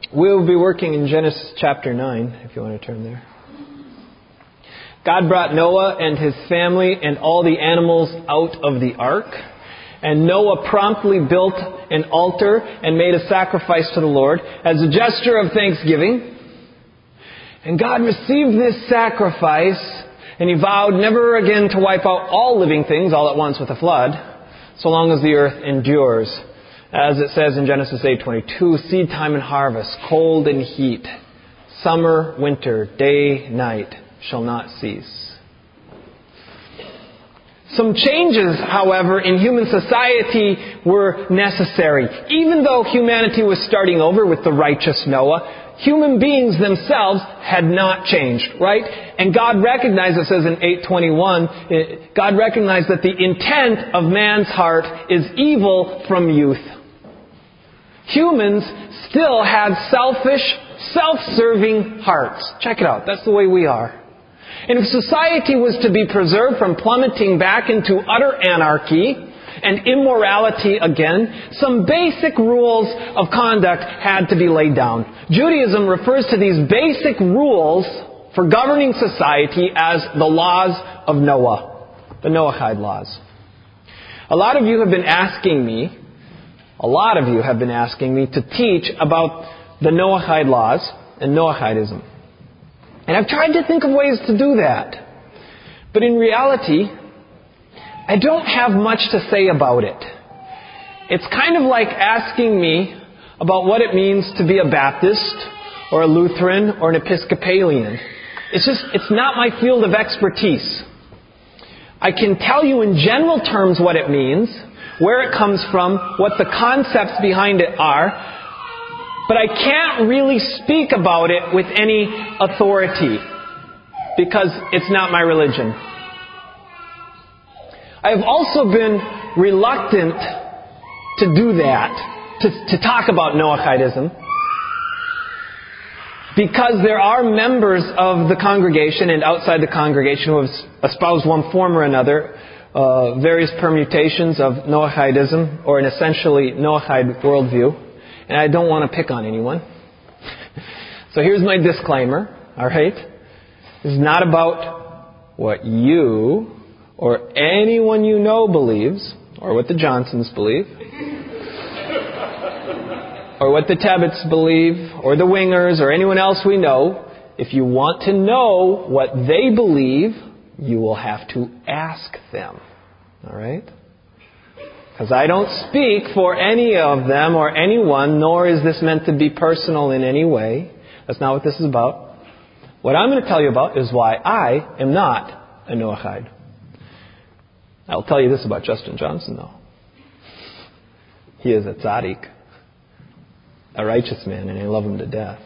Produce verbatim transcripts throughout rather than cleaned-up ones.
We'll be working in Genesis chapter nine, if you want to turn there. God brought Noah and his family and all the animals out of the ark. And Noah promptly built an altar and made a sacrifice to the Lord as a gesture of thanksgiving. And God received this sacrifice, and He vowed never again to wipe out all living things all at once with a flood, so long as the earth endures. As it says in Genesis eight twenty-two, seed time and harvest, cold and heat, summer, winter, day, night shall not cease. Some changes, however, in human society were necessary. Even though humanity was starting over with the righteous Noah, human beings themselves had not changed, right? And God recognized, it says in eight twenty-one, God recognized that the intent of man's heart is evil from youth. Humans still had selfish, self-serving hearts. Check it out. That's the way we are. And if society was to be preserved from plummeting back into utter anarchy and immorality again, some basic rules of conduct had to be laid down. Judaism refers to these basic rules for governing society as the laws of Noah, the Noahide laws. A lot of you have been asking me, a lot of you have been asking me to teach about the Noahide laws and Noahidism. And I've tried to think of ways to do that. But in reality, I don't have much to say about it. It's kind of like asking me about what it means to be a Baptist or a Lutheran or an Episcopalian. It's just, it's not my field of expertise. I can tell you in general terms what it means, where it comes from, what the concepts behind it are, but I can't really speak about it with any authority because it's not my religion. I have also been reluctant to do that, to, to talk about Noahidism, because there are members of the congregation and outside the congregation who have espoused one form or another, uh, various permutations of Noahidism, or an essentially Noahide worldview, and I don't want to pick on anyone. So here's my disclaimer, alright? This is not about what you or anyone you know believes, or what the Johnsons believe, or what the Tebbets believe, or the Wingers, or anyone else we know. If you want to know what they believe, you will have to ask them. Alright? Because I don't speak for any of them or anyone, nor is this meant to be personal in any way. That's not what this is about. What I'm going to tell you about is why I am not a Noahide. I'll tell you this about Justin Johnson, though. He is a tzaddik, a righteous man, and I love him to death.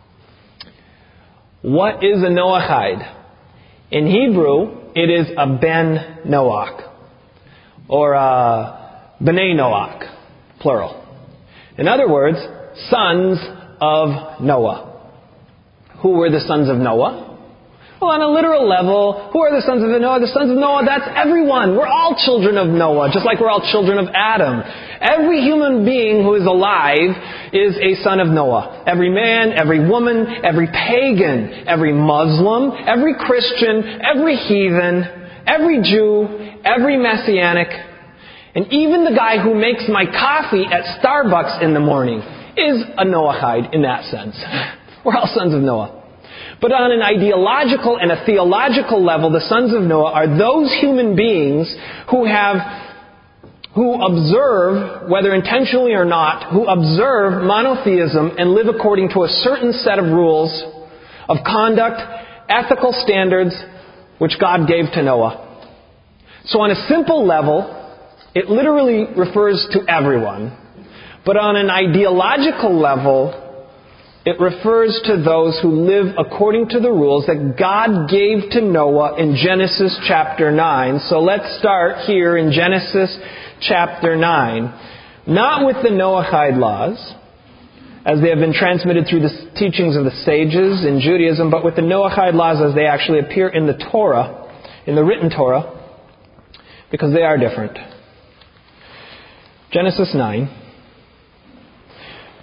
What is a Noahide? In Hebrew, it is a ben Noach, or a B'nai Noach, plural. In other words, sons of Noah. Who were the sons of Noah? Well, on a literal level, who are the sons of Noah? The sons of Noah, that's everyone. We're all children of Noah, just like we're all children of Adam. Every human being who is alive is a son of Noah. Every man, every woman, every pagan, every Muslim, every Christian, every heathen, every Jew, every Messianic, and even the guy who makes my coffee at Starbucks in the morning is a Noahide in that sense. We're all sons of Noah. But on an ideological and a theological level, the sons of Noah are those human beings who have, who observe, whether intentionally or not, who observe monotheism and live according to a certain set of rules of conduct, ethical standards, which God gave to Noah. So on a simple level, it literally refers to everyone. But on an ideological level, it refers to those who live according to the rules that God gave to Noah in Genesis chapter nine. So let's start here in Genesis chapter nine. Not with the Noahide laws, as they have been transmitted through the teachings of the sages in Judaism, but with the Noahide laws as they actually appear in the Torah, in the written Torah, because they are different. Genesis nine.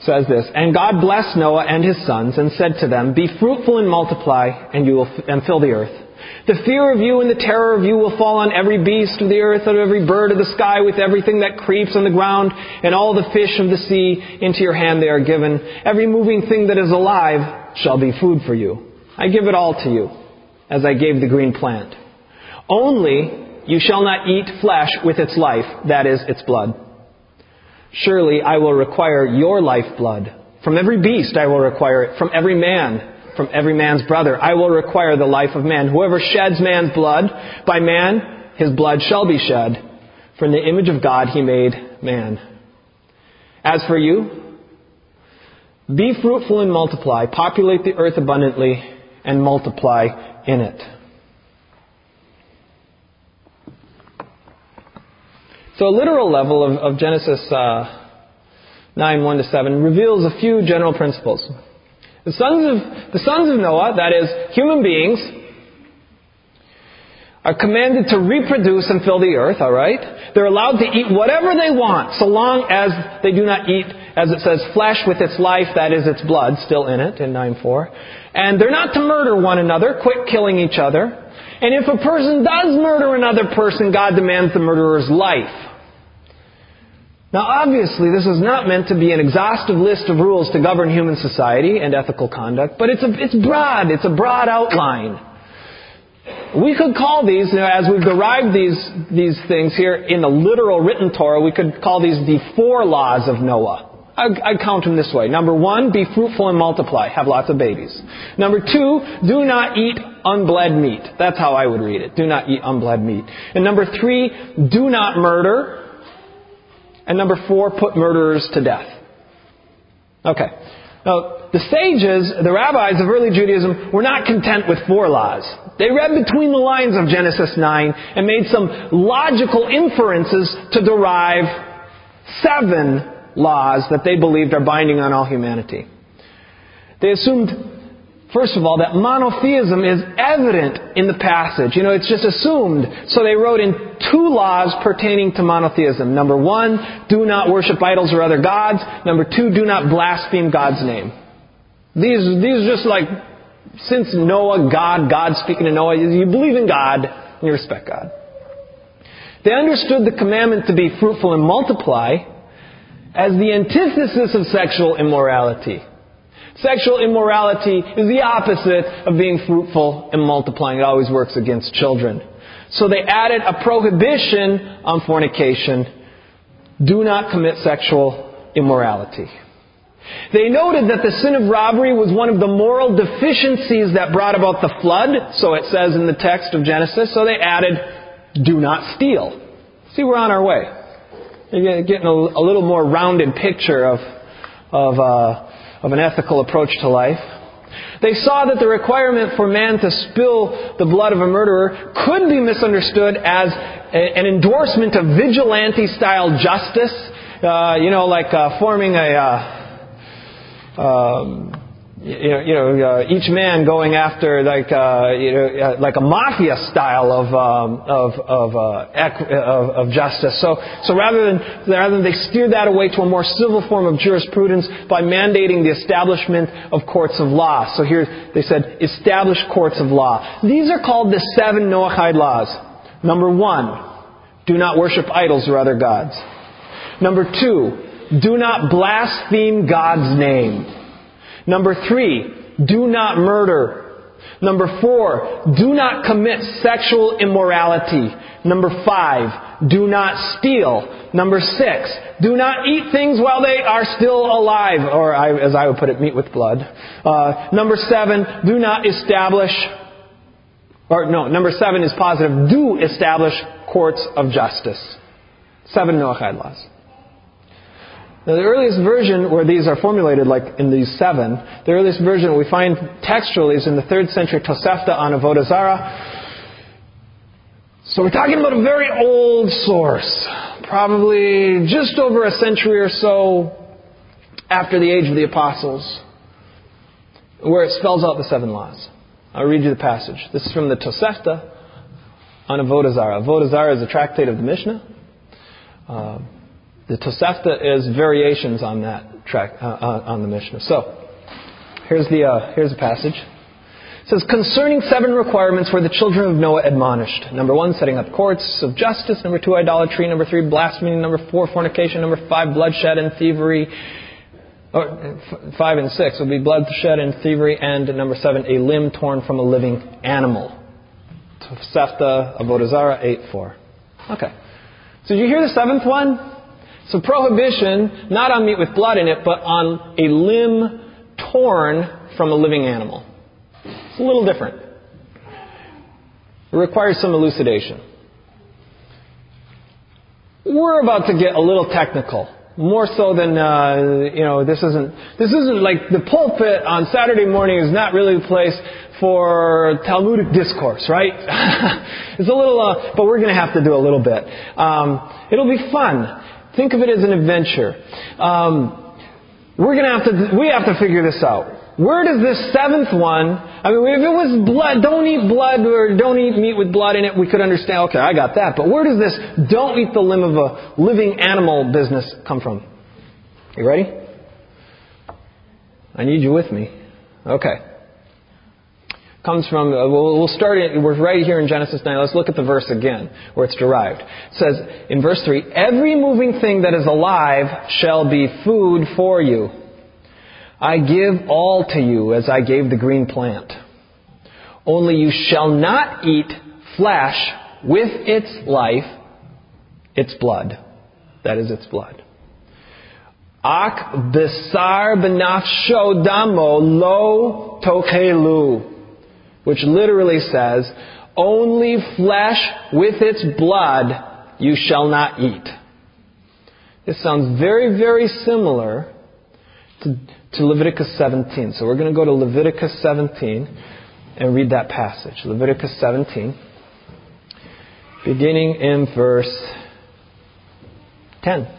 says this, "And God blessed Noah and his sons and said to them, 'Be fruitful and multiply, and you will f- and fill the earth. The fear of you and the terror of you will fall on every beast of the earth, and every bird of the sky, with everything that creeps on the ground, and all the fish of the sea. Into your hand they are given. Every moving thing that is alive shall be food for you. I give it all to you, as I gave the green plant. Only you shall not eat flesh with its life, that is, its blood. Surely I will require your lifeblood. From every beast I will require it. From every man, from every man's brother, I will require the life of man. Whoever sheds man's blood, by man his blood shall be shed. For in the image of God he made man. As for you, be fruitful and multiply. Populate the earth abundantly and multiply in it.'" So a literal level of, of Genesis uh, nine, one to seven reveals a few general principles. The sons of the sons of Noah, that is, human beings, are commanded to reproduce and fill the earth, all right? They're allowed to eat whatever they want, so long as they do not eat, as it says, flesh with its life, that is, its blood, still in it, in nine four. And they're not to murder one another, quit killing each other. And if a person does murder another person, God demands the murderer's life. Now, obviously, this is not meant to be an exhaustive list of rules to govern human society and ethical conduct, but it's a, it's broad. It's a broad outline. We could call these, you know, as we've derived these, these things here in the literal written Torah, we could call these the four laws of Noah. I, I count them this way. Number one, be fruitful and multiply. Have lots of babies. Number two, do not eat unbled meat. That's how I would read it. Do not eat unbled meat. And number three, do not murder. And number four, put murderers to death. Okay. Now, the sages, the rabbis of early Judaism, were not content with four laws. They read between the lines of Genesis nine and made some logical inferences to derive seven laws that they believed are binding on all humanity. They assumed, first of all, that monotheism is evident in the passage. You know, it's just assumed. So they wrote in two laws pertaining to monotheism. Number one, do not worship idols or other gods. Number two, do not blaspheme God's name. These, these are just like, since Noah, God, God speaking to Noah, you believe in God and you respect God. They understood the commandment to be fruitful and multiply as the antithesis of sexual immorality. Sexual immorality is the opposite of being fruitful and multiplying. It always works against children. So they added a prohibition on fornication. Do not commit sexual immorality. They noted that the sin of robbery was one of the moral deficiencies that brought about the flood. So it says in the text of Genesis. So they added, do not steal. See, we're on our way. You're getting a, a little more rounded picture of, of, uh, of an ethical approach to life. They saw that the requirement for man to spill the blood of a murderer could be misunderstood as a, an endorsement of vigilante-style justice. Uh, you know, like uh, forming a, uh, um, you know, you know uh, each man going after like uh, you know, uh, like a mafia style of um, of of, uh, equ- of of justice. So so rather than rather than they steered that away to a more civil form of jurisprudence by mandating the establishment of courts of law. So here they said establish courts of law. These are called the seven Noahide laws. Number one, do not worship idols or other gods. Number two, do not blaspheme God's name. Number three, do not murder. Number four, do not commit sexual immorality. Number five, do not steal. Number six, do not eat things while they are still alive, or I, as I would put it, meat with blood. Uh, number seven, do not establish, or no, number seven is positive, do establish courts of justice. Seven Noahide laws. Now, the earliest version where these are formulated, like in these seven, the earliest version we find textually is in the third century Tosefta on Avodah Zarah. So we're talking about a very old source, probably just over a century or so after the age of the apostles, where it spells out the seven laws. I'll read you the passage. This is from the Tosefta on Avodah Zarah. Avodah Zarah is a tractate of the Mishnah. Uh, The Tosefta is variations on that track uh, on the Mishnah. So here's the uh, here's the passage. It says, concerning seven requirements were the children of Noah admonished. Number one, setting up courts of justice. Number two, idolatry. Number three, blasphemy. Number four, fornication. Number five, bloodshed and thievery. Or five and six would be bloodshed and thievery. And number seven, a limb torn from a living animal. Sefta, Avodah Zarah, eight, four. Okay. So did you hear the seventh one? So prohibition, not on meat with blood in it, but on a limb torn from a living animal. It's a little different. It requires some elucidation. We're about to get a little technical. More so than, uh, you know, this isn't, this isn't like the pulpit on Saturday morning is not really a place for Talmudic discourse, right? It's a little, uh, but we're going to have to do a little bit. Um, it'll be fun. Think of it as an adventure. Um, we're going to have to, we have to figure this out. Where does this seventh one, I mean, if it was blood, don't eat blood or don't eat meat with blood in it, we could understand, okay, I got that. But where does this don't eat the limb of a living animal business come from? You ready? I need you with me. Okay. Comes from, uh, we'll, we'll start it, we're right here in Genesis nine. Let's look at the verse again, where it's derived. It says in verse three, every moving thing that is alive shall be food for you. I give all to you as I gave the green plant. Only you shall not eat flesh with its life, its blood. That is its blood. Ak besar benafsho damo lo tochelu. Which literally says, only flesh with its blood you shall not eat. This sounds very, very similar to, to Leviticus seventeen. So we're going to go to Leviticus seventeen and read that passage. Leviticus seventeen, beginning in verse ten.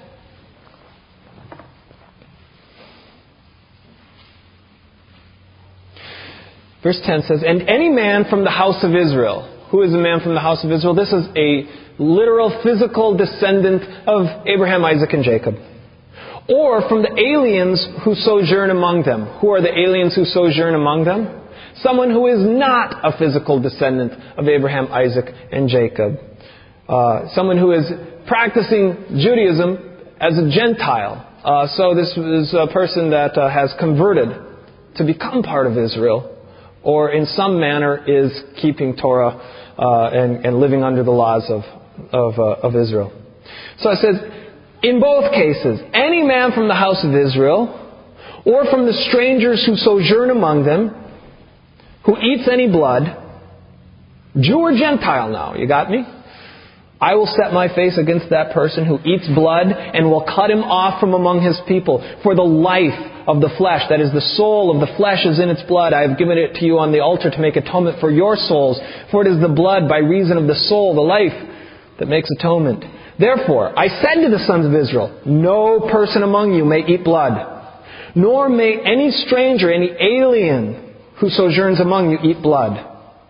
Verse ten says, and any man from the house of Israel. Who is a man from the house of Israel? This is a literal, physical descendant of Abraham, Isaac, and Jacob. Or from the aliens who sojourn among them. Who are the aliens who sojourn among them? Someone who is not a physical descendant of Abraham, Isaac, and Jacob. Uh, someone who is practicing Judaism as a Gentile. Uh, so this is a person that uh, has converted to become part of Israel, or in some manner is keeping Torah uh, and, and living under the laws of of, uh, of Israel. So it says, in both cases, any man from the house of Israel, or from the strangers who sojourn among them, who eats any blood, Jew or Gentile now, you got me? I will set my face against that person who eats blood and will cut him off from among his people. For the life of the flesh, that is the soul of the flesh is in its blood. I have given it to you on the altar to make atonement for your souls. For it is the blood by reason of the soul, the life, that makes atonement. Therefore, I said to the sons of Israel, no person among you may eat blood, nor may any stranger, any alien who sojourns among you eat blood.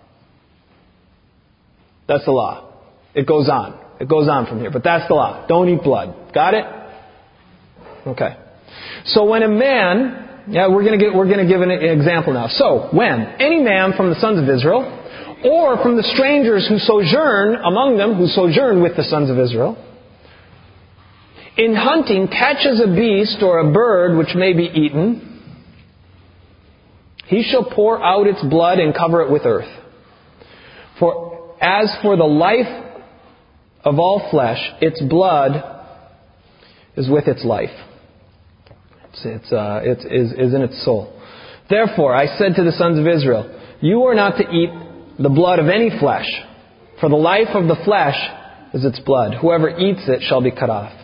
That's the law. It goes on. It goes on from here. But that's the law. Don't eat blood. Got it? Okay. So when a man, yeah, we're going to get, we're going to give an example now. So when any man from the sons of Israel, or from the strangers who sojourn among them, who sojourn with the sons of Israel, in hunting catches a beast or a bird which may be eaten, he shall pour out its blood and cover it with earth. For as for the life of all flesh, its blood is with its life. It's, it's, uh, it is, is in its soul. Therefore, I said to the sons of Israel, you are not to eat the blood of any flesh, for the life of the flesh is its blood. Whoever eats it shall be cut off.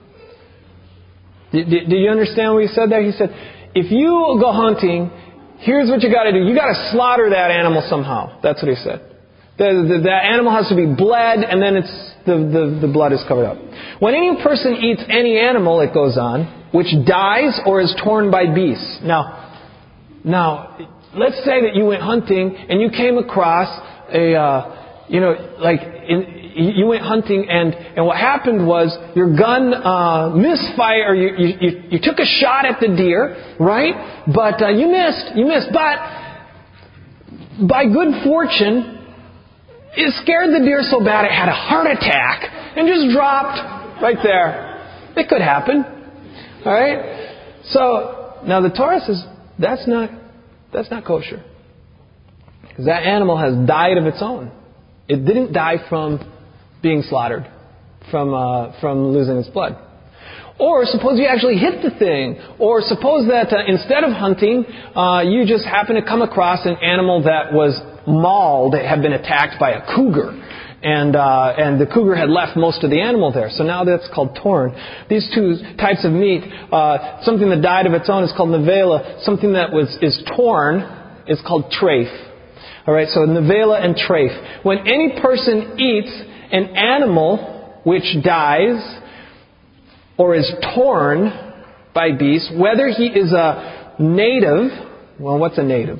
Do, do, do you understand what he said there? He said, if you go hunting, here's what you got to do. You got to slaughter that animal somehow. That's what he said. The, the, that animal has to be bled, and then it's the, the, the blood is covered up. When any person eats any animal, it goes on, which dies or is torn by beasts. Now, now, let's say that you went hunting and you came across a uh, you know, like in, you went hunting and, and what happened was your gun uh, misfired, or you, you, you took a shot at the deer, right? But uh, you missed, you missed. But by good fortune, it scared the deer so bad it had a heart attack and just dropped right there. It could happen, all right? So now the Torah says that's not that's not kosher, because that animal has died of its own. It didn't die from being slaughtered, from uh, from losing its blood. Or suppose you actually hit the thing. Or suppose that uh, instead of hunting, uh, you just happen to come across an animal that was mauled, it had been attacked by a cougar. And uh, and the cougar had left most of the animal there. So now that's called torn. These two types of meat, uh, something that died of its own is called nevela. Something that was is torn is called treif. All right, so nevela and treif. When any person eats an animal which dies or is torn by beasts, whether he is a native, well, what's a native?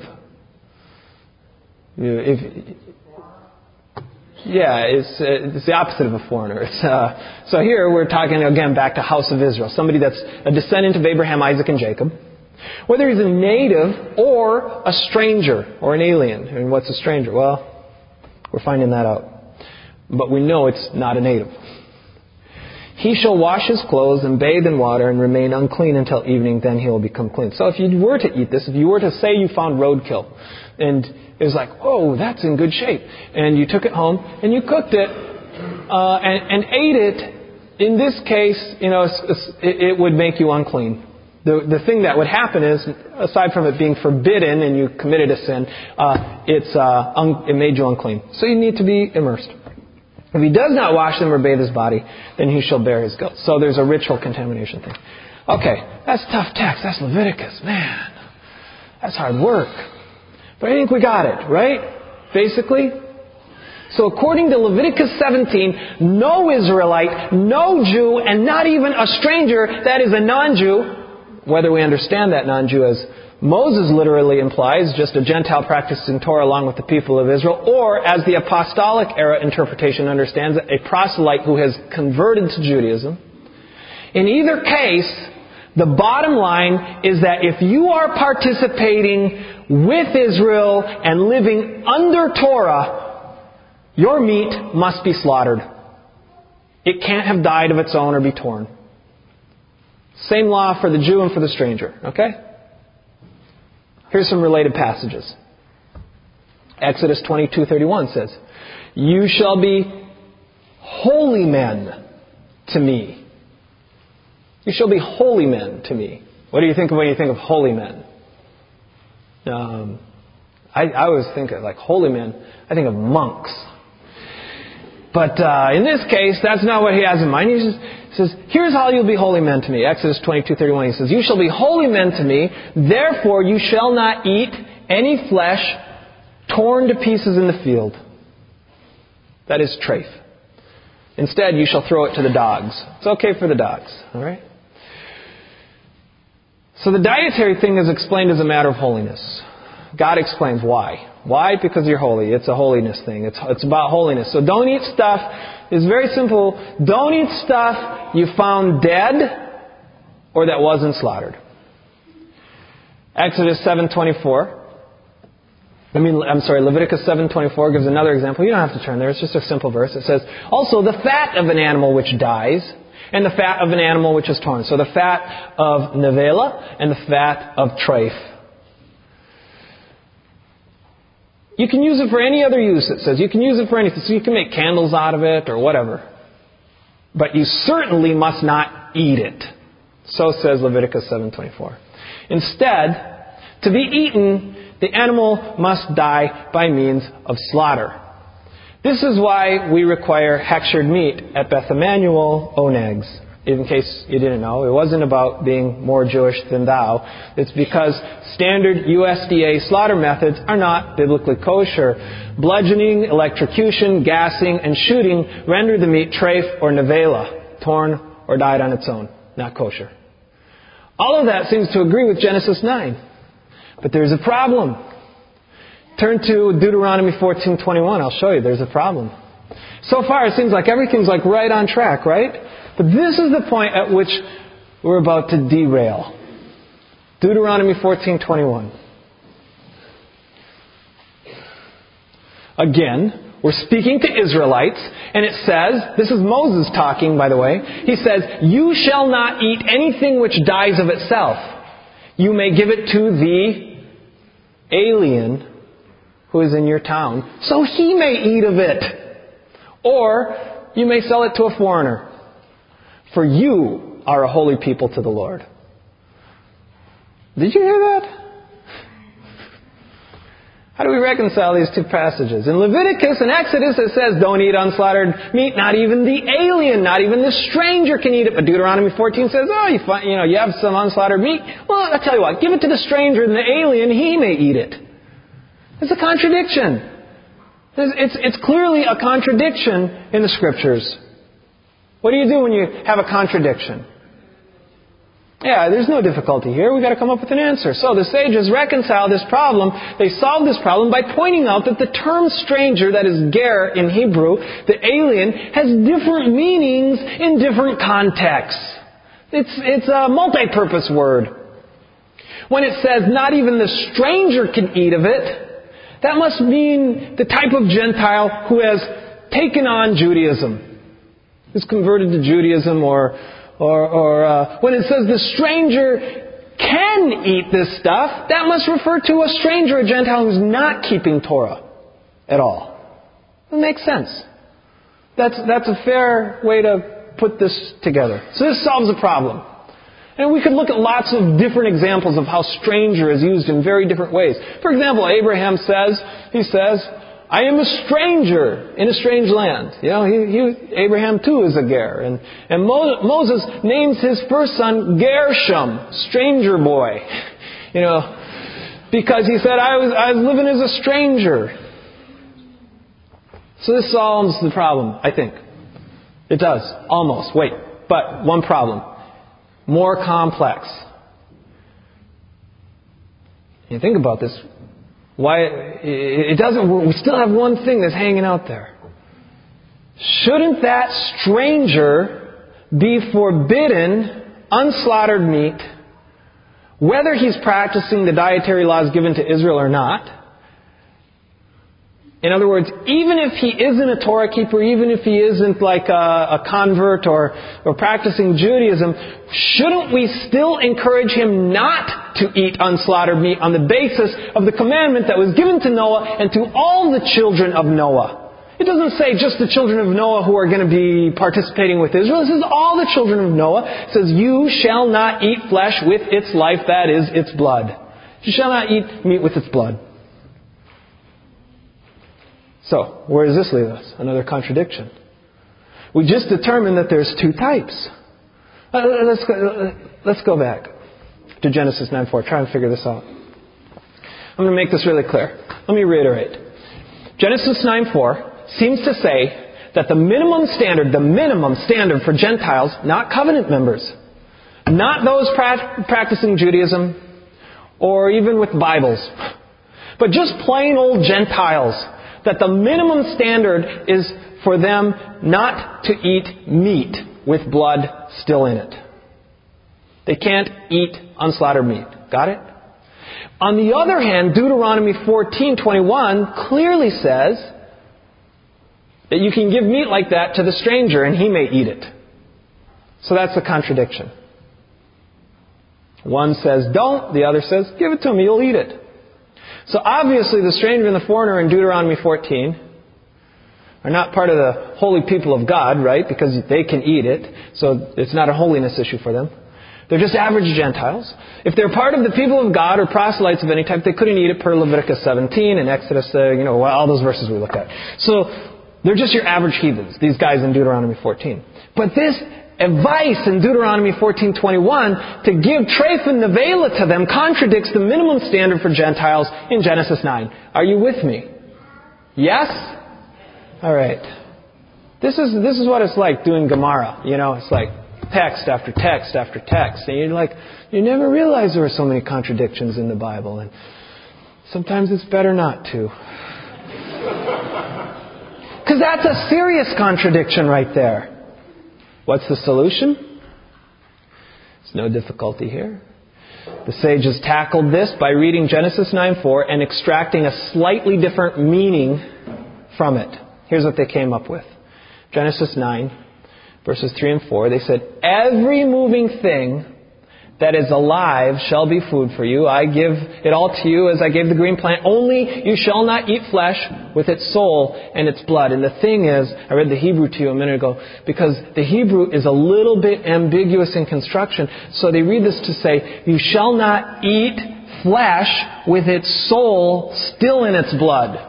If, yeah, it's, it's the opposite of a foreigner. It's, uh, so here we're talking again back to House of Israel, somebody that's a descendant of Abraham, Isaac, and Jacob. Whether he's a native or a stranger or an alien. And what's a stranger? Well, we're finding that out. But we know it's not a native. He shall wash his clothes and bathe in water and remain unclean until evening, then he will become clean. So if you were to eat this, if you were to say you found roadkill, and it was like, oh, that's in good shape, and you took it home and you cooked it uh, and, and ate it, in this case, you know, it, it would make you unclean. The, the thing that would happen is, aside from it being forbidden and you committed a sin, uh, it's uh, un, it made you unclean. So you need to be immersed. If he does not wash them or bathe his body, then he shall bear his guilt. So there's a ritual contamination thing. Okay, that's tough text. That's Leviticus. Man, that's hard work. But I think we got it, right? Basically. So according to Leviticus seventeen, no Israelite, no Jew, and not even a stranger that is a non-Jew, whether we understand that non-Jew as Moses literally implies, just a Gentile practicing Torah along with the people of Israel, or as the apostolic era interpretation understands it, a proselyte who has converted to Judaism. In either case, the bottom line is that if you are participating with Israel and living under Torah, your meat must be slaughtered. It can't have died of its own or be torn. Same law for the Jew and for the stranger. Okay? Here's some related passages. Exodus twenty-two thirty-one says, "You shall be holy men to me." You shall be holy men to me. What do you think of when you think of holy men? Um, I, I always think of like holy men. I think of monks. But uh, in this case, that's not what he has in mind. He just says, here's how you'll be holy men to me. Exodus twenty-two thirty-one. He says, "You shall be holy men to me. Therefore you shall not eat any flesh torn to pieces in the field." That is treif. Instead, you shall throw it to the dogs. It's okay for the dogs. All right? So the dietary thing is explained as a matter of holiness. God explains why. Why? Because you're holy. It's a holiness thing. It's, it's about holiness. So don't eat stuff. It's very simple. Don't eat stuff you found dead or that wasn't slaughtered. Exodus seven twenty-four. I mean, I'm sorry, Leviticus seven twenty-four gives another example. You don't have to turn there. It's just a simple verse. It says, "Also the fat of an animal which dies, and the fat of an animal which is torn." So the fat of nevela and the fat of treif. You can use it for any other use, it says. You can use it for anything. So you can make candles out of it or whatever. But you certainly must not eat it. So says Leviticus seven twenty-four. Instead, to be eaten, the animal must die by means of slaughter. This is why we require hechshered meat at Beth Emmanuel Onegs. In case you didn't know, it wasn't about being more Jewish than thou. It's because standard U S D A slaughter methods are not biblically kosher. Bludgeoning, electrocution, gassing, and shooting render the meat treif or nevela, torn or died on its own, not kosher. All of that seems to agree with Genesis nine. But there's a problem. Turn to Deuteronomy fourteen twenty-one. I'll show you. There's a problem. So far, it seems like everything's like right on track, right? But this is the point at which we're about to derail. Deuteronomy fourteen twenty-one. Again, we're speaking to Israelites, and it says, this is Moses talking, by the way. He says, "You shall not eat anything which dies of itself. You may give it to the alien who is in your town, so he may eat of it. Or you may sell it to a foreigner. For you are a holy people to the Lord." Did you hear that? How do we reconcile these two passages? In Leviticus and Exodus it says, don't eat unslaughtered meat. Not even the alien, not even the stranger can eat it. But Deuteronomy fourteen says, oh, you, find, you know, you have some unslaughtered meat. Well, I'll tell you what, give it to the stranger and the alien, he may eat it. It's a contradiction. It's, it's clearly a contradiction in the Scriptures. What do you do when you have a contradiction? Yeah, there's no difficulty here. We've got to come up with an answer. So the sages reconcile this problem. They solve this problem by pointing out that the term stranger, that is ger in Hebrew, the alien, has different meanings in different contexts. It's, it's a multi-purpose word. When it says not even the stranger can eat of it, that must mean the type of Gentile who has taken on Judaism, who's converted to Judaism, or Or, or uh, when it says the stranger can eat this stuff, that must refer to a stranger, a Gentile who's not keeping Torah at all. It makes sense. That's, that's a fair way to put this together. So this solves the problem. And we could look at lots of different examples of how stranger is used in very different ways. For example, Abraham says, he says, I am a stranger in a strange land. You know, he, he, Abraham too is a ger. And, and Mo, Moses names his first son Gershom, stranger boy. You know, because he said, I was, I was living as a stranger. So this solves the problem, I think. It does. Almost. Wait. But one problem. More complex. You think about this. Why it doesn't, we still have one thing that's hanging out there. Shouldn't that stranger be forbidden unslaughtered meat, whether he's practicing the dietary laws given to Israel or not? In other words, even if he isn't a Torah keeper, even if he isn't like a, a convert or, or practicing Judaism, shouldn't we still encourage him not to eat unslaughtered meat on the basis of the commandment that was given to Noah and to all the children of Noah? It doesn't say just the children of Noah who are going to be participating with Israel. It says all the children of Noah. It says, you shall not eat flesh with its life, that is, its blood. You shall not eat meat with its blood. So, where does this leave us? Another contradiction. We just determined that there's two types. Uh, let's, go, uh, let's go back to Genesis nine four. Try and figure this out. I'm going to make this really clear. Let me reiterate. Genesis nine four seems to say that the minimum standard, the minimum standard for Gentiles, not covenant members, not those pra- practicing Judaism or even with Bibles, but just plain old Gentiles, that the minimum standard is for them not to eat meat with blood still in it. They can't eat unslaughtered meat. Got it? On the other hand, Deuteronomy fourteen twenty-one clearly says that you can give meat like that to the stranger and he may eat it. So that's a contradiction. One says don't, the other says give it to him, you'll eat it. So obviously the stranger and the foreigner in Deuteronomy fourteen are not part of the holy people of God, right? Because they can eat it. So it's not a holiness issue for them. They're just average Gentiles. If they're part of the people of God or proselytes of any type, they couldn't eat it per Leviticus seventeen and Exodus, uh, you know, all those verses we look at. So they're just your average heathens, these guys in Deuteronomy fourteen. But this advice in Deuteronomy fourteen twenty-one to give treif and nevela to them contradicts the minimum standard for Gentiles in Genesis nine. Are you with me? Yes? All right. This is this is what it's like doing Gemara. You know, it's like text after text after text. And you're like, you never realized there were so many contradictions in the Bible. And Sometimes it's better not to. Because that's a serious contradiction right there. What's the solution? There's no difficulty here. The sages tackled this by reading Genesis nine four and extracting a slightly different meaning from it. Here's what they came up with. Genesis nine, verses three and four. They said, every moving thing that is alive shall be food for you. I give it all to you as I gave the green plant. Only you shall not eat flesh with its soul and its blood. And the thing is, I read the Hebrew to you a minute ago, because the Hebrew is a little bit ambiguous in construction. So they read this to say, you shall not eat flesh with its soul still in its blood.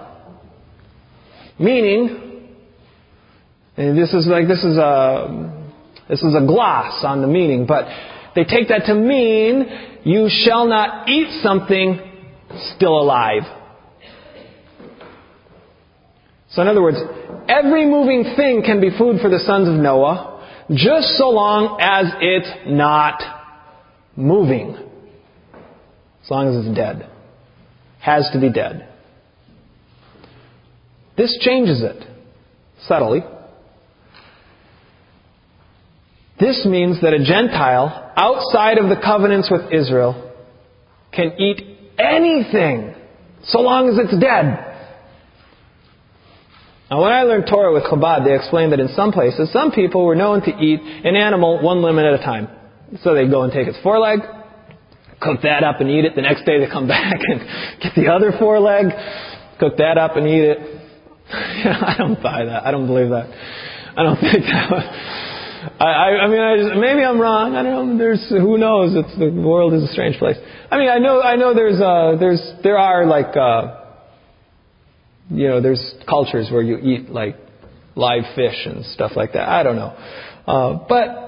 Meaning, and this is like, this is a, this is a gloss on the meaning, but they take that to mean you shall not eat something still alive. So in other words, every moving thing can be food for the sons of Noah, just so long as it's not moving. As long as it's dead. Has to be dead. This changes it subtly. This means that a Gentile outside of the covenants with Israel can eat anything so long as it's dead. Now, when I learned Torah with Chabad, they explained that in some places, some people were known to eat an animal one limb at a time. So they'd go and take its foreleg, cook that up and eat it. The next day they come back and get the other foreleg, cook that up and eat it. I don't buy that. I don't believe that. I don't think that. I, I mean, I just, maybe I'm wrong. I don't know. There's, who knows? It's, the world is a strange place. I mean, I know, I know. There's, uh, there's, there are like, uh, you know, there's cultures where you eat like live fish and stuff like that. I don't know, uh, but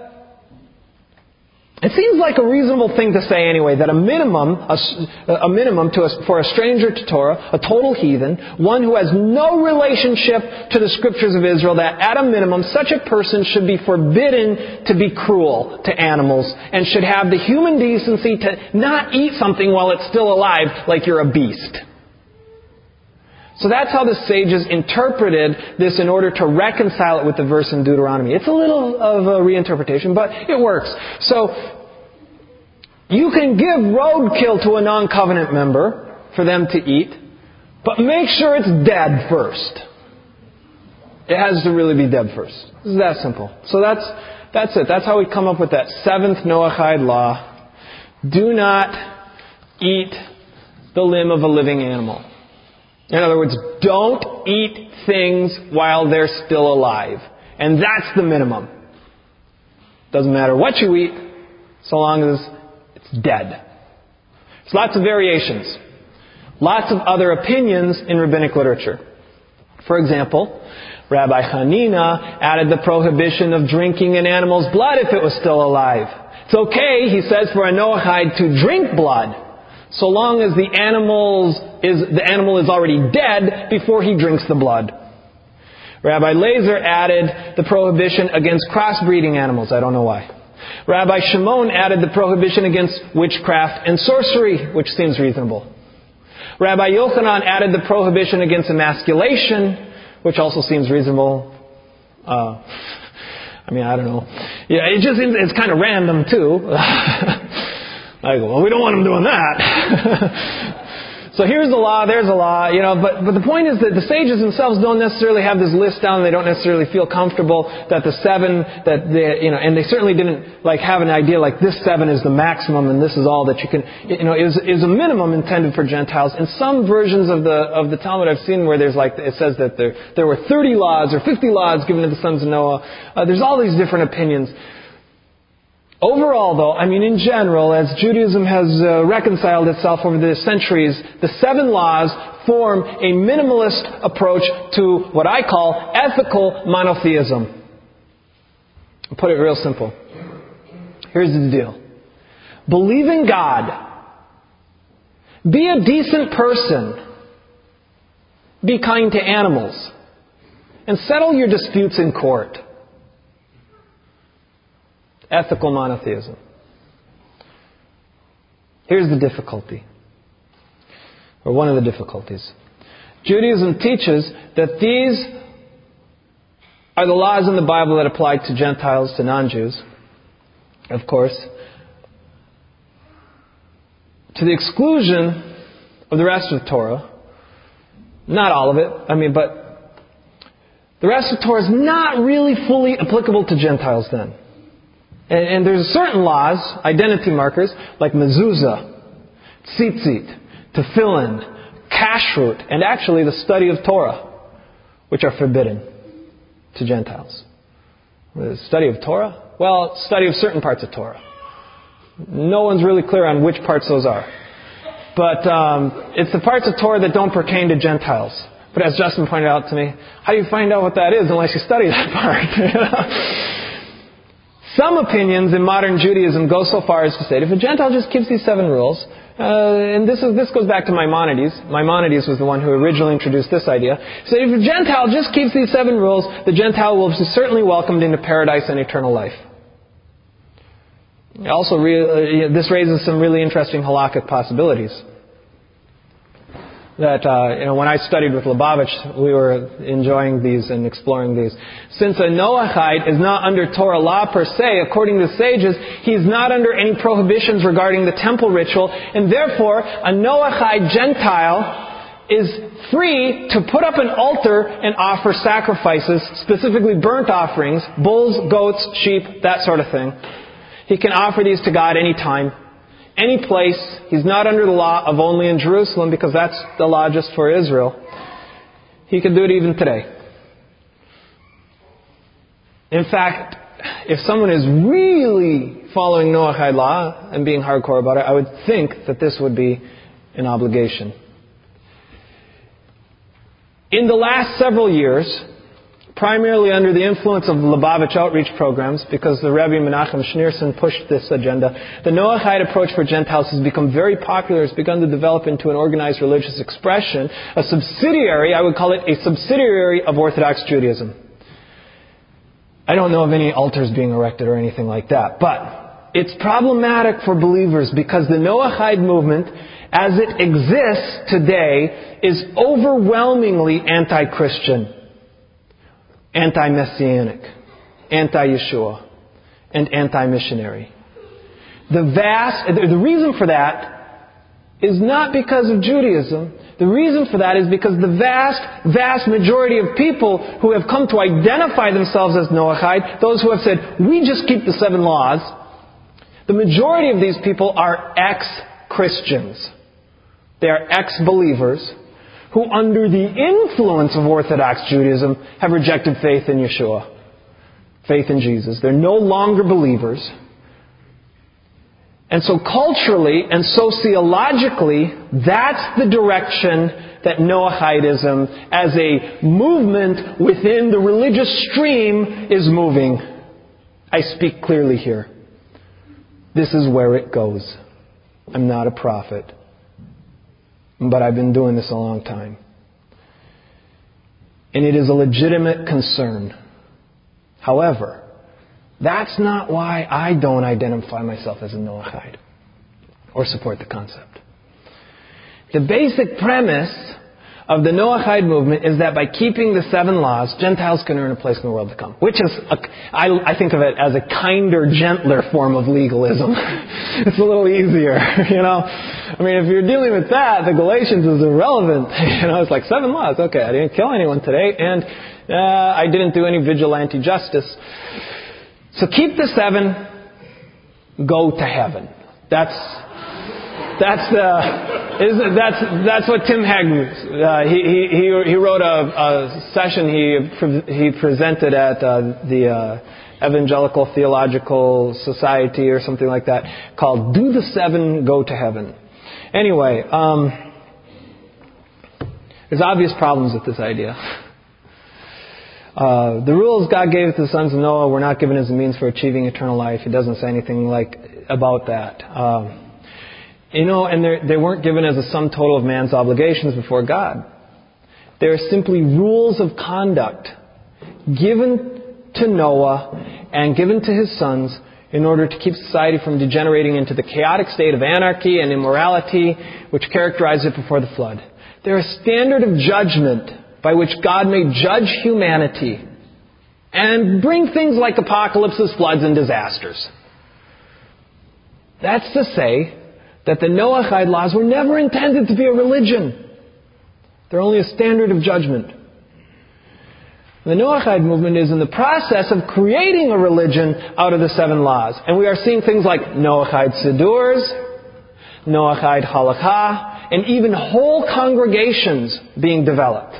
it seems like a reasonable thing to say anyway that a minimum, a, a minimum to a, for a stranger to Torah, a total heathen, one who has no relationship to the Scriptures of Israel, that at a minimum such a person should be forbidden to be cruel to animals and should have the human decency to not eat something while it's still alive like you're a beast. So that's how the sages interpreted this in order to reconcile it with the verse in Deuteronomy. It's a little of a reinterpretation, but it works. So you can give roadkill to a non-covenant member for them to eat, but make sure it's dead first. It has to really be dead first. It's that simple. So that's that's it. That's how we come up with that seventh Noahide law. Do not eat the limb of a living animal. In other words, don't eat things while they're still alive. And that's the minimum. Doesn't matter what you eat, so long as it's dead. There's lots of variations. Lots of other opinions in rabbinic literature. For example, Rabbi Hanina added the prohibition of drinking an animal's blood if it was still alive. It's okay, he says, for a Noahide to drink blood, so long as the animal's is the animal is already dead before he drinks the blood. Rabbi Lazer added the prohibition against crossbreeding animals. I don't know why. Rabbi Shimon added the prohibition against witchcraft and sorcery, which seems reasonable. Rabbi Yochanan added the prohibition against emasculation, which also seems reasonable. Uh, I mean, I don't know. Yeah, it just it's kind of random too. I go, well, we don't want them doing that. So here's the law, there's a law, you know, but, but the point is that the sages themselves don't necessarily have this list down, they don't necessarily feel comfortable that the seven, that they, you know, and they certainly didn't like have an idea like this seven is the maximum and this is all that you can, you know, is is a minimum intended for Gentiles. In some versions of the of the Talmud I've seen where there's like, it says that there there were thirty laws or fifty laws given to the sons of Noah. Uh, there's all these different opinions. Overall, though, I mean, in general, as Judaism has uh, reconciled itself over the centuries, the seven laws form a minimalist approach to what I call ethical monotheism. I'll put it real simple. Here's the deal. Believe in God. Be a decent person. Be kind to animals. And settle your disputes in court. Ethical monotheism. Here's the difficulty. or one of the difficulties. Judaism teaches that these are the laws in the Bible that apply to Gentiles, to non-Jews, of course, to the exclusion of the rest of the Torah. Not all of it, I mean, but the rest of the Torah is not really fully applicable to Gentiles then. And, and there's certain laws, identity markers, like mezuzah, tzitzit, tefillin, kashrut, and actually the study of Torah, which are forbidden to Gentiles. The study of Torah? Well, study of certain parts of Torah. No one's really clear on which parts those are. But um, it's the parts of Torah that don't pertain to Gentiles. But as Justin pointed out to me, how do you find out what that is unless you study that part? Some opinions in modern Judaism go so far as to say that if a Gentile just keeps these seven rules, uh, and this is this goes back to Maimonides. Maimonides was the one who originally introduced this idea. So if a Gentile just keeps these seven rules, the Gentile will be certainly welcomed into paradise and eternal life. Also, re- uh, this raises some really interesting halakhic possibilities. That, uh, you know, when I studied with Lubavitch, we were enjoying these and exploring these. Since a Noahide is not under Torah law per se, according to the sages, he's not under any prohibitions regarding the temple ritual, and therefore, a Noahide Gentile is free to put up an altar and offer sacrifices, specifically burnt offerings, bulls, goats, sheep, that sort of thing. He can offer these to God any time, any place. He's not under the law of only in Jerusalem, because that's the law just for Israel. He can do it even today. In fact, if someone is really following Noahide law and being hardcore about it, I would think that this would be an obligation. In the last several years, primarily under the influence of Lubavitch outreach programs, because the Rebbe Menachem Schneerson pushed this agenda, the Noahide approach for Gentiles has become very popular. It's begun to develop into an organized religious expression, a subsidiary, I would call it a subsidiary of Orthodox Judaism. I don't know of any altars being erected or anything like that, but it's problematic for believers because the Noahide movement, as it exists today, is overwhelmingly anti-Christian, anti-Messianic, anti-Yeshua, and anti-missionary. The vast, the reason for that is not because of Judaism. The reason for that is because the vast, vast majority of people who have come to identify themselves as Noahide, those who have said, we just keep the seven laws, the majority of these people are ex-Christians. They are ex-believers who, under the influence of Orthodox Judaism, have rejected faith in Yeshua, faith in Jesus. They're no longer believers. And so culturally and sociologically, that's the direction that Noahidism, as a movement within the religious stream, is moving. I speak clearly here. This is where it goes. I'm not a prophet, but I've been doing this a long time. And it is a legitimate concern. However, that's not why I don't identify myself as a Noahide or support the concept. The basic premise of the Noahide movement is that by keeping the seven laws, Gentiles can earn a place in the world to come. Which is, a, I, I think of it as a kinder, gentler form of legalism. It's a little easier, you know. I mean, if you're dealing with that, the Galatians is irrelevant. You know, it's like seven laws. Okay, I didn't kill anyone today, and uh, I didn't do any vigilante justice. So keep the seven, go to heaven. That's that's the is that's that's what Tim Hegg uh, he he he wrote a, a session he pre- he presented at uh, the uh, Evangelical Theological Society or something like that, called "Do the Seven, Go to Heaven." Anyway, um, there's obvious problems with this idea. Uh, the rules God gave to the sons of Noah were not given as a means for achieving eternal life. It doesn't say anything like about that. Um, you know, and they weren't given as a sum total of man's obligations before God. They are simply rules of conduct given to Noah and given to his sons in order to keep society from degenerating into the chaotic state of anarchy and immorality which characterized it before the flood. They're a standard of judgment by which God may judge humanity and bring things like apocalypses, floods, and disasters. That's to say that the Noahide laws were never intended to be a religion. They're only a standard of judgment. The Noahide movement is in the process of creating a religion out of the seven laws. And we are seeing things like Noahide Sidurs, Noahide Halakha, and even whole congregations being developed.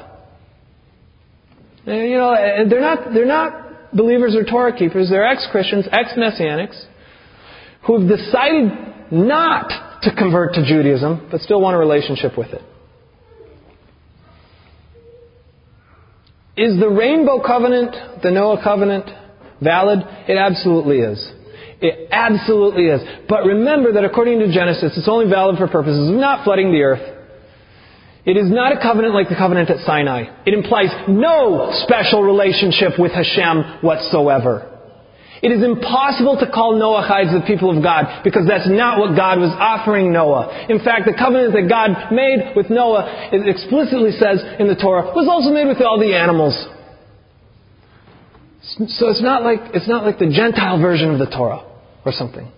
You know, they're not, they're not believers or Torah keepers. They're ex-Christians, ex-Messianics, who have decided not to convert to Judaism, but still want a relationship with it. Is the Rainbow Covenant, the Noah Covenant, valid? It absolutely is. It absolutely is. But remember that according to Genesis, it's only valid for purposes of not flooding the earth. It is not a covenant like the covenant at Sinai. It implies no special relationship with Hashem whatsoever. It is impossible to call Noahides the people of God because that's not what God was offering Noah. In fact, the covenant that God made with Noah, it explicitly says in the Torah, was also made with all the animals. So it's not like, it's not like the Gentile version of the Torah or something.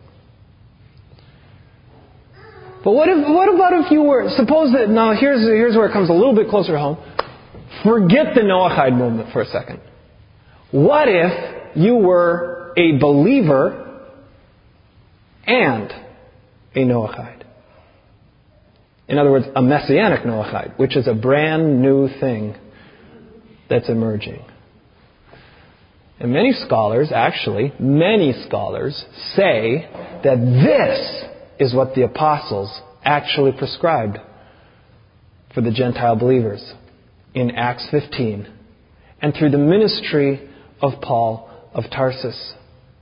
But what if, what about if you were, suppose that, now here's, here's where it comes a little bit closer home. Forget the Noahide movement for a second. What if you were a believer and a Noahide? In other words, a Messianic Noahide, which is a brand new thing that's emerging. And many scholars, actually, many scholars say that this is what the apostles actually prescribed for the Gentile believers in Acts fifteen and through the ministry of Paul of Tarsus.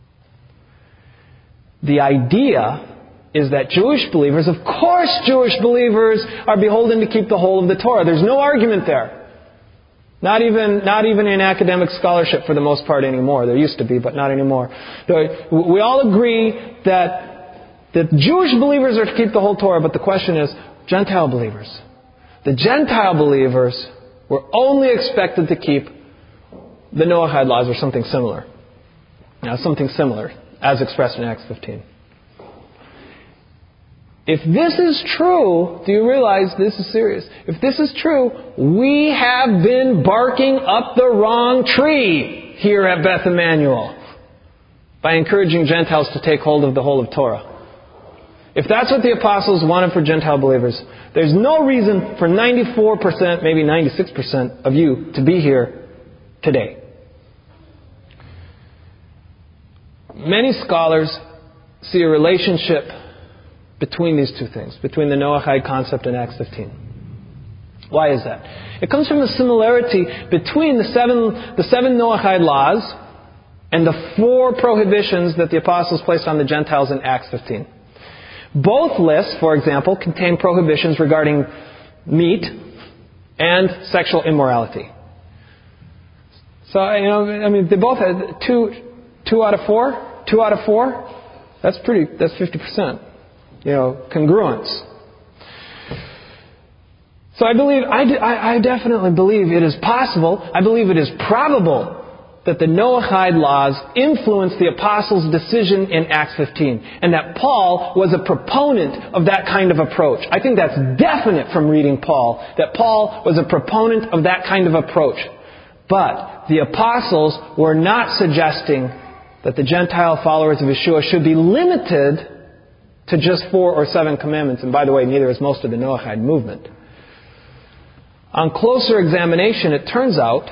The idea is that Jewish believers, of course Jewish believers, are beholden to keep the whole of the Torah. There's no argument there. Not even, not even in academic scholarship for the most part anymore. There used to be, but not anymore. We all agree that that Jewish believers are to keep the whole Torah, but the question is, Gentile believers. The Gentile believers were only expected to keep the Noahide laws or something similar. Now, something similar, as expressed in Acts fifteen. If this is true, do you realize this is serious? If this is true, we have been barking up the wrong tree here at Beth Emmanuel by encouraging Gentiles to take hold of the whole of Torah. If that's what the apostles wanted for Gentile believers, there's no reason for ninety-four percent, maybe ninety-six percent of you to be here today. Many scholars see a relationship between these two things, between the Noahide concept and Acts fifteen. Why is that? It comes from the similarity between the seven, the seven Noahide laws and the four prohibitions that the apostles placed on the Gentiles in Acts fifteen. Both lists, for example, contain prohibitions regarding meat and sexual immorality. So, you know, I mean, they both had two, two out of four, two out of four. That's pretty, that's fifty percent. You know, congruence. So I believe, I, I definitely believe it is possible, I believe it is probable that the Noahide laws influenced the apostles' decision in Acts fifteen, and that Paul was a proponent of that kind of approach. I think that's definite from reading Paul, that Paul was a proponent of that kind of approach. But the apostles were not suggesting that the Gentile followers of Yeshua should be limited to just four or seven commandments. And by the way, neither is most of the Noahide movement. On closer examination, it turns out,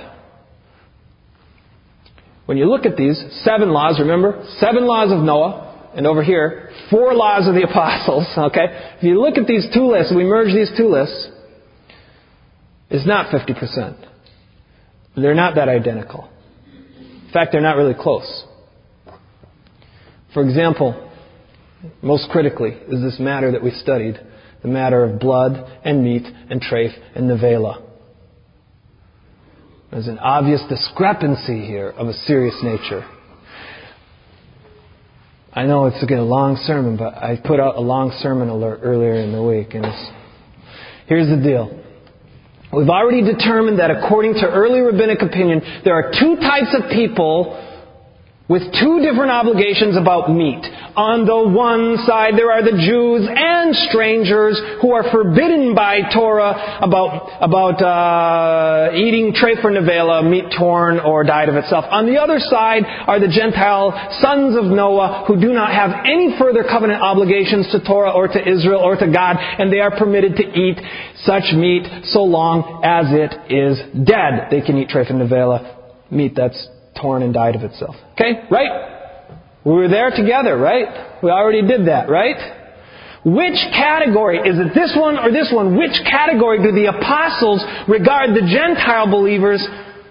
when you look at these seven laws, remember, seven laws of Noah, and over here, four laws of the apostles, okay? If you look at these two lists, we merge these two lists, it's not fifty percent. They're not that identical. In fact, they're not really close. For example, most critically is this matter that we studied, the matter of blood and meat and treif and nevela. There's an obvious discrepancy here of a serious nature. I know it's again a long sermon, but I put out a long sermon alert earlier in the week. And it's, here's the deal. We've already determined that according to early rabbinic opinion, there are two types of people with two different obligations about meat. On the one side, there are the Jews and strangers who are forbidden by Torah about about uh, eating trefa nevela, meat torn or died of itself. On the other side are the Gentile sons of Noah who do not have any further covenant obligations to Torah or to Israel or to God, and they are permitted to eat such meat so long as it is dead. They can eat trefa nevela, meat that's torn and died of itself. Okay? Right? We were there together, right? We already did that, right? Which category, is it this one or this one? Which category do the apostles regard the Gentile believers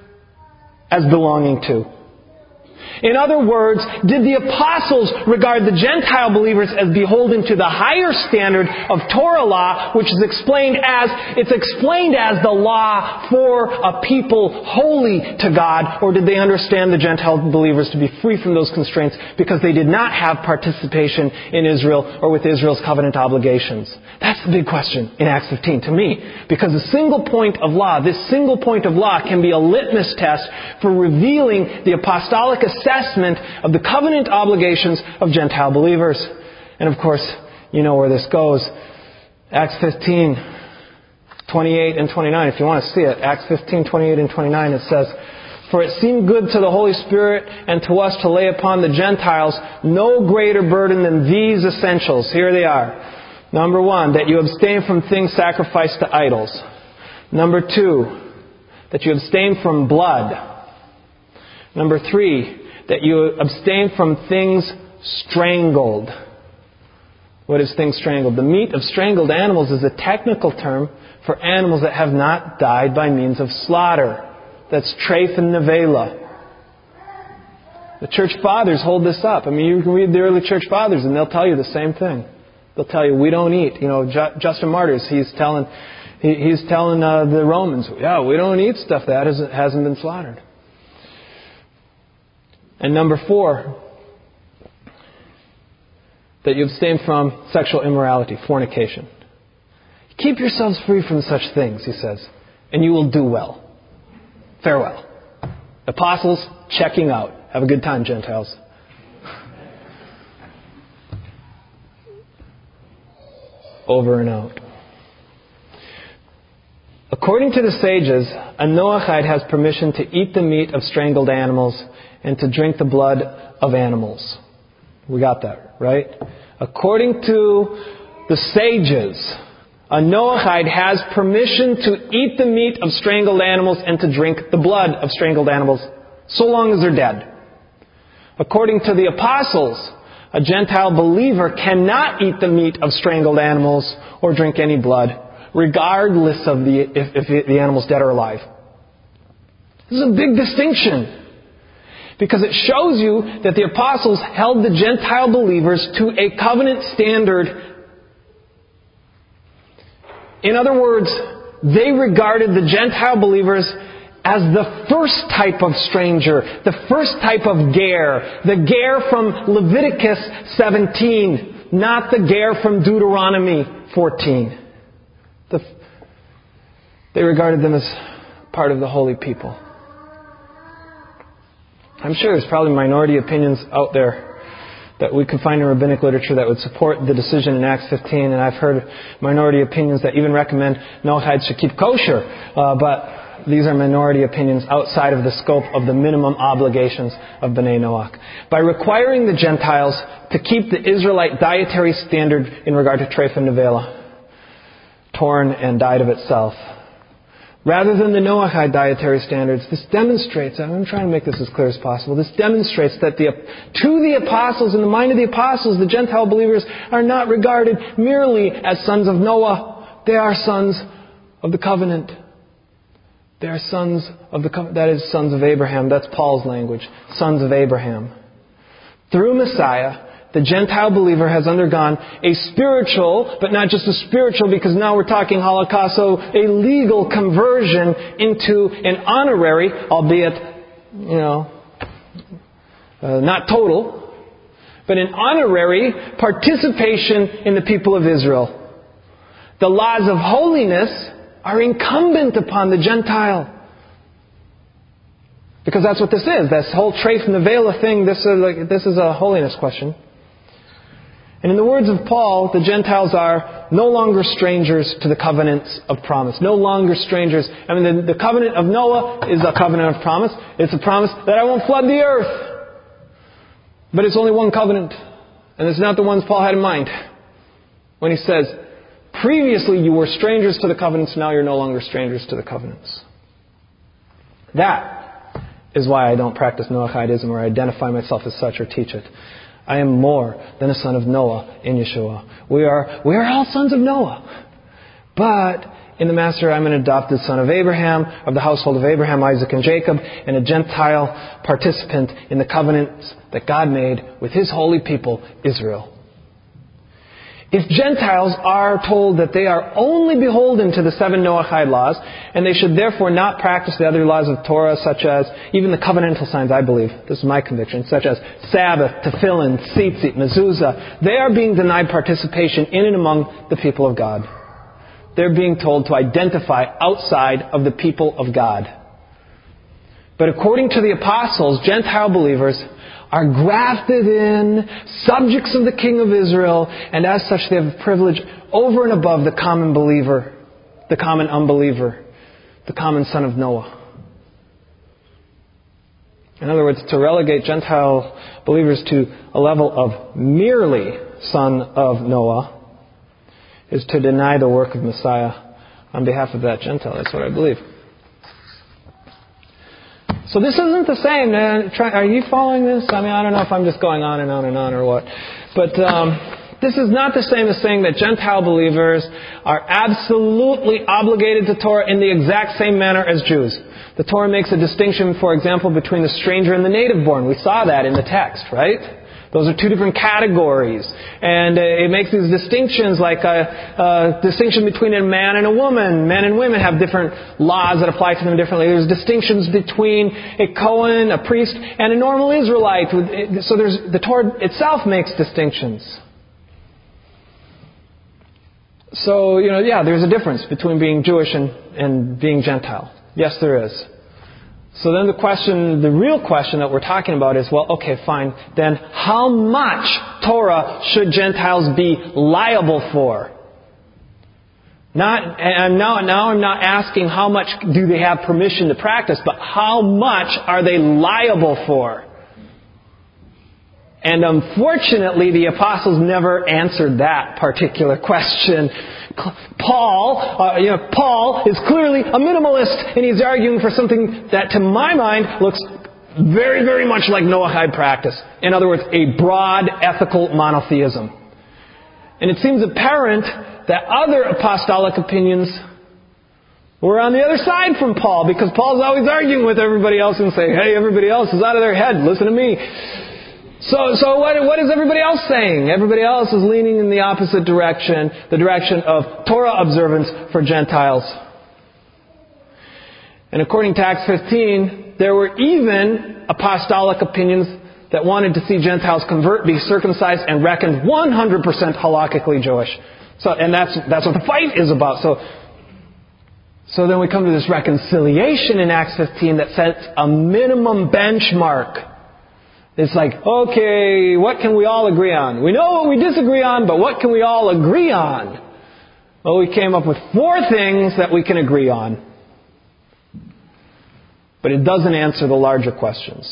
as belonging to? In other words, did the apostles regard the Gentile believers as beholden to the higher standard of Torah law, which is explained as, it's explained as the law for a people holy to God, or did they understand the Gentile believers to be free from those constraints because they did not have participation in Israel or with Israel's covenant obligations? That's the big question in Acts fifteen to me, because a single point of law, this single point of law can be a litmus test for revealing the apostolic assessment of the covenant obligations of Gentile believers. And of course, you know where this goes. Acts fifteen, twenty-eight and twenty-nine, if you want to see it. Acts fifteen, twenty-eight and twenty-nine, it says, "For it seemed good to the Holy Spirit and to us to lay upon the Gentiles no greater burden than these essentials." Here they are. Number one, that you abstain from things sacrificed to idols. Number two, that you abstain from blood. Number three, that you abstain from things strangled. What is things strangled? The meat of strangled animals is a technical term for animals that have not died by means of slaughter. That's trefa nevela. The church fathers hold this up. I mean, you can read the early church fathers and they'll tell you the same thing. They'll tell you, we don't eat. You know, Ju- Justin Martyrs, he's telling, he, he's telling uh, the Romans, yeah, we don't eat stuff that hasn't, hasn't been slaughtered. And number four, that you abstain from sexual immorality, fornication. Keep yourselves free from such things, he says, and you will do well. Farewell. Apostles, checking out. Have a good time, Gentiles. Over and out. According to the sages, a Noahide has permission to eat the meat of strangled animals and to drink the blood of animals. We got that, right? According to the sages, a Noahide has permission to eat the meat of strangled animals and to drink the blood of strangled animals, so long as they're dead. According to the apostles, a Gentile believer cannot eat the meat of strangled animals or drink any blood, regardless of the if, if the animal's dead or alive. This is a big distinction, because it shows you that the apostles held the Gentile believers to a covenant standard. In other words, they regarded the Gentile believers as the first type of stranger, the first type of ger, the ger from Leviticus seventeen, not the ger from Deuteronomy fourteen. The, they regarded them as part of the holy people. I'm sure there's probably minority opinions out there that we can find in rabbinic literature that would support the decision in Acts fifteen, and I've heard minority opinions that even recommend Noahides should keep kosher, uh, but these are minority opinions outside of the scope of the minimum obligations of B'nai Noach. By requiring the Gentiles to keep the Israelite dietary standard in regard to trefa nevela, torn and died of itself, rather than the Noahide dietary standards, this demonstrates, I'm trying to make this as clear as possible, this demonstrates that the, to the apostles, in the mind of the apostles, the Gentile believers are not regarded merely as sons of Noah. They are sons of the covenant. They are sons of the covenant. That is, sons of Abraham. That's Paul's language. Sons of Abraham. Through Messiah, the Gentile believer has undergone a spiritual, but not just a spiritual, because now we're talking Holocaust, so a legal conversion into an honorary, albeit, you know, uh, not total, but an honorary participation in the people of Israel. The laws of holiness are incumbent upon the Gentile. Because that's what this is. This whole tray from the veil thing, this is, like, this is a holiness question. And in the words of Paul, the Gentiles are no longer strangers to the covenants of promise. No longer strangers. I mean, the, the covenant of Noah is a covenant of promise. It's a promise that I won't flood the earth. But it's only one covenant. And it's not the ones Paul had in mind. When he says, previously you were strangers to the covenants, now you're no longer strangers to the covenants. That is why I don't practice Noahidism or identify myself as such or teach it. I am more than a son of Noah in Yeshua. We are, we are all sons of Noah. But in the Master, I'm an adopted son of Abraham, of the household of Abraham, Isaac, and Jacob, and a Gentile participant in the covenants that God made with His holy people, Israel. If Gentiles are told that they are only beholden to the seven Noahide laws, and they should therefore not practice the other laws of Torah, such as even the covenantal signs, I believe, this is my conviction, such as Sabbath, Tefillin, Tzitzit, Mezuzah, they are being denied participation in and among the people of God. They're being told to identify outside of the people of God. But according to the apostles, Gentile believers are grafted in, subjects of the King of Israel, and as such they have a privilege over and above the common believer, the common unbeliever, the common son of Noah. In other words, to relegate Gentile believers to a level of merely son of Noah is to deny the work of Messiah on behalf of that Gentile. That's what I believe. So this isn't the same. Are you following this? I mean, I don't know if I'm just going on and on and on or what. But um, this is not the same as saying that Gentile believers are absolutely obligated to Torah in the exact same manner as Jews. The Torah makes a distinction, for example, between the stranger and the native born. We saw that in the text, right? Those are two different categories. And uh, it makes these distinctions like a, a distinction between a man and a woman. Men and women have different laws that apply to them differently. There's distinctions between a Kohen, a priest, and a normal Israelite. So there's, the Torah itself makes distinctions. So, you know, yeah, there's a difference between being Jewish and, and being Gentile. Yes, there is. So then the question, the real question that we're talking about is, well, okay, fine. Then how much Torah should Gentiles be liable for? Not, and now, now I'm not asking how much do they have permission to practice, but how much are they liable for? And unfortunately, the apostles never answered that particular question. Paul, uh, you know, Paul is clearly a minimalist, and he's arguing for something that, to my mind, looks very, very much like Noahide practice. In other words, a broad ethical monotheism. And it seems apparent that other apostolic opinions were on the other side from Paul, because Paul's always arguing with everybody else and saying, hey, everybody else is out of their head, listen to me. So, so what, what is everybody else saying? Everybody else is leaning in the opposite direction, the direction of Torah observance for Gentiles. And according to Acts fifteen, there were even apostolic opinions that wanted to see Gentiles convert, be circumcised, and reckoned one hundred percent halakhically Jewish. So, and that's, that's what the fight is about. So, so then we come to this reconciliation in Acts fifteen that sets a minimum benchmark. It's like, okay, what can we all agree on? We know what we disagree on, but what can we all agree on? Well, we came up with four things that we can agree on. But it doesn't answer the larger questions.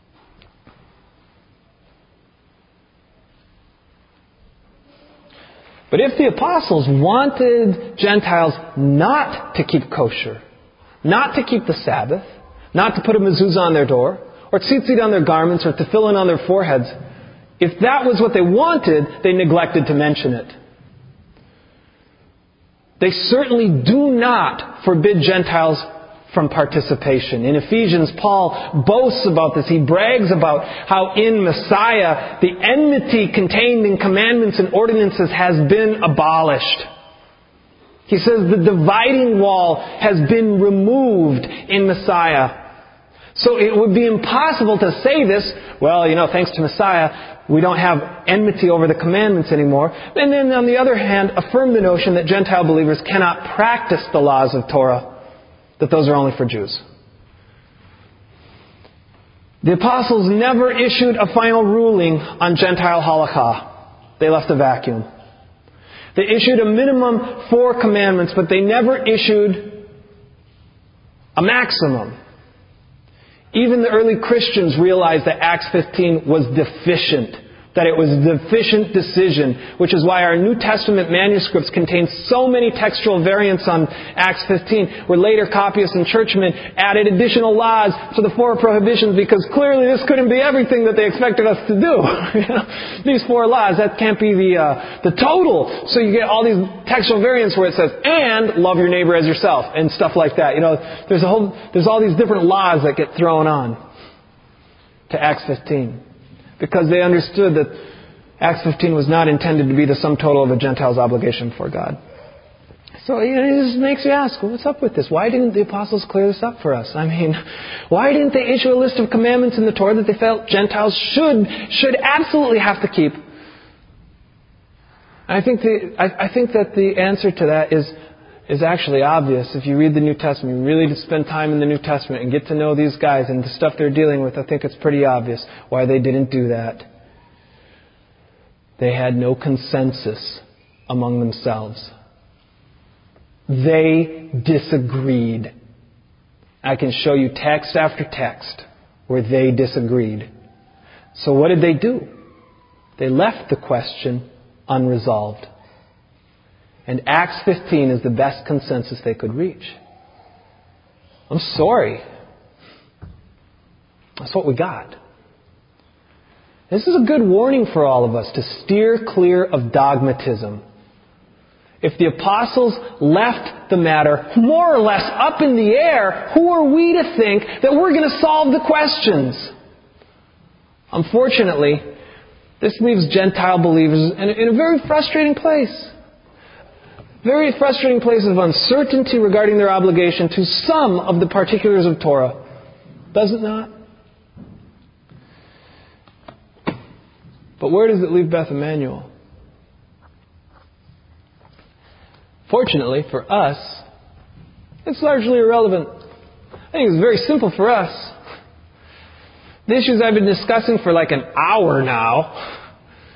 But if the apostles wanted Gentiles not to keep kosher, not to keep the Sabbath, not to put a mezuzah on their door, or tzitzit on their garments, or tefillin on their foreheads, if that was what they wanted, they neglected to mention it. They certainly do not forbid Gentiles from participation. In Ephesians, Paul boasts about this. He brags about how in Messiah, the enmity contained in commandments and ordinances has been abolished. He says the dividing wall has been removed in Messiah. So it would be impossible to say this, well, you know, thanks to Messiah, we don't have enmity over the commandments anymore. And then on the other hand, affirm the notion that Gentile believers cannot practice the laws of Torah, that those are only for Jews. The apostles never issued a final ruling on Gentile halakha. They left a vacuum. They issued a minimum four commandments, but they never issued a maximum. Even the early Christians realized that Acts fifteen was deficient, that it was a deficient decision, which is why our New Testament manuscripts contain so many textual variants on Acts fifteen, where later copyists and churchmen added additional laws to the four prohibitions, because clearly this couldn't be everything that they expected us to do. You know, these four laws, that can't be the uh, the total. So you get all these textual variants where it says, and love your neighbor as yourself, and stuff like that. You know, there's a whole there's all these different laws that get thrown on to Acts fifteen. Because they understood that Acts fifteen was not intended to be the sum total of a Gentile's obligation before God. So it just makes you ask, well, what's up with this? Why didn't the apostles clear this up for us? I mean, why didn't they issue a list of commandments in the Torah that they felt Gentiles should should absolutely have to keep? I think the I, I think that the answer to that is is actually obvious. If you read the New Testament, you really spend time in the New Testament and get to know these guys and the stuff they're dealing with, I think it's pretty obvious why they didn't do that. They had no consensus among themselves. They disagreed. I can show you text after text where they disagreed. So what did they do? They left the question unresolved. And Acts fifteen is the best consensus they could reach. I'm sorry. That's what we got. This is a good warning for all of us to steer clear of dogmatism. If the apostles left the matter more or less up in the air, who are we to think that we're going to solve the questions? Unfortunately, this leaves Gentile believers in a, in a very frustrating place. Very frustrating place of uncertainty regarding their obligation to some of the particulars of Torah. Does it not? But where does it leave Beth Emmanuel? Fortunately for us, it's largely irrelevant. I think it's very simple for us. The issues I've been discussing for like an hour now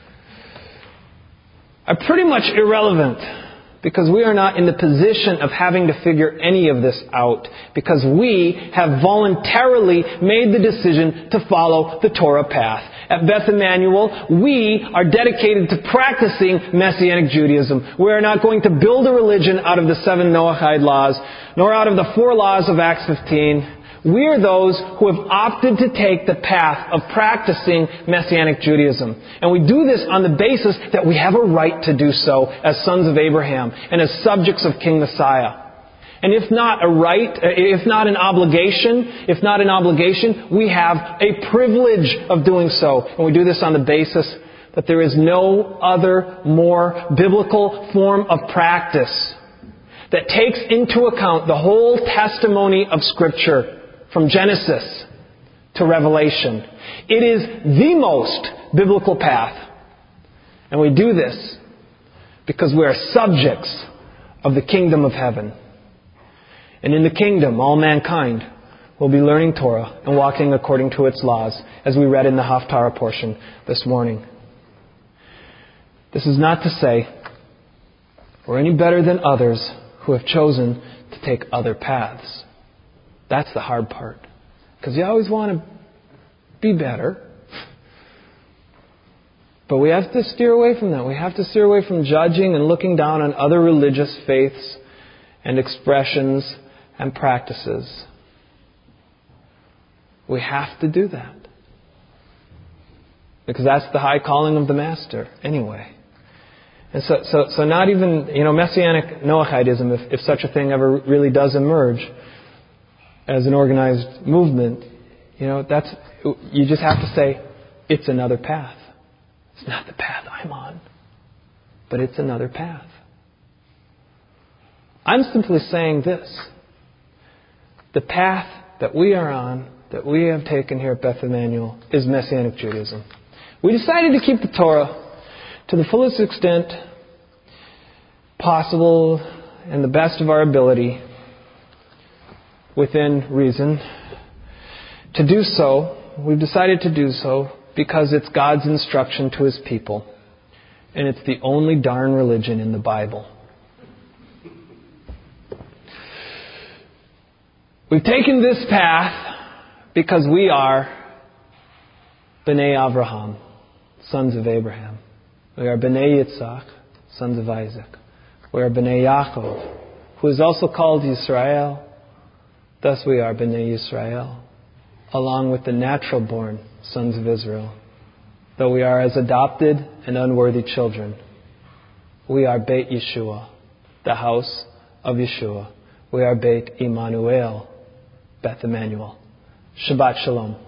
are pretty much irrelevant. Because we are not in the position of having to figure any of this out. Because we have voluntarily made the decision to follow the Torah path. At Beth Emmanuel, we are dedicated to practicing Messianic Judaism. We are not going to build a religion out of the seven Noahide laws, nor out of the four laws of Acts fifteen. We are those who have opted to take the path of practicing Messianic Judaism. And we do this on the basis that we have a right to do so as sons of Abraham and as subjects of King Messiah. And if not a right, if not an obligation, if not an obligation, we have a privilege of doing so. And we do this on the basis that there is no other more biblical form of practice that takes into account the whole testimony of Scripture. From Genesis to Revelation. It is the most biblical path. And we do this because we are subjects of the kingdom of heaven. And in the kingdom, all mankind will be learning Torah and walking according to its laws, as we read in the Haftarah portion this morning. This is not to say we're any better than others who have chosen to take other paths. That's the hard part. Because you always want to be better. But we have to steer away from that. We have to steer away from judging and looking down on other religious faiths and expressions and practices. We have to do that. Because that's the high calling of the Master anyway. And so, so, so not even, you know, Messianic Noahidism, if, if such a thing ever really does emerge, as an organized movement, you know, that's, you just have to say, it's another path. It's not the path I'm on, but it's another path. I'm simply saying this. The path that we are on, that we have taken here at Beth Emmanuel is Messianic Judaism. We decided to keep the Torah to the fullest extent possible and the best of our ability within reason. To do so, we've decided to do so because it's God's instruction to His people. And it's the only darn religion in the Bible. We've taken this path because we are B'nai Avraham, sons of Abraham. We are B'nai Yitzhak, sons of Isaac. We are B'nai Yaakov, who is also called Yisrael. Thus we are B'nai Yisrael, along with the natural-born sons of Israel. Though we are as adopted and unworthy children, we are Beit Yeshua, the house of Yeshua. We are Beit Emmanuel, Beth Emmanuel. Shabbat Shalom.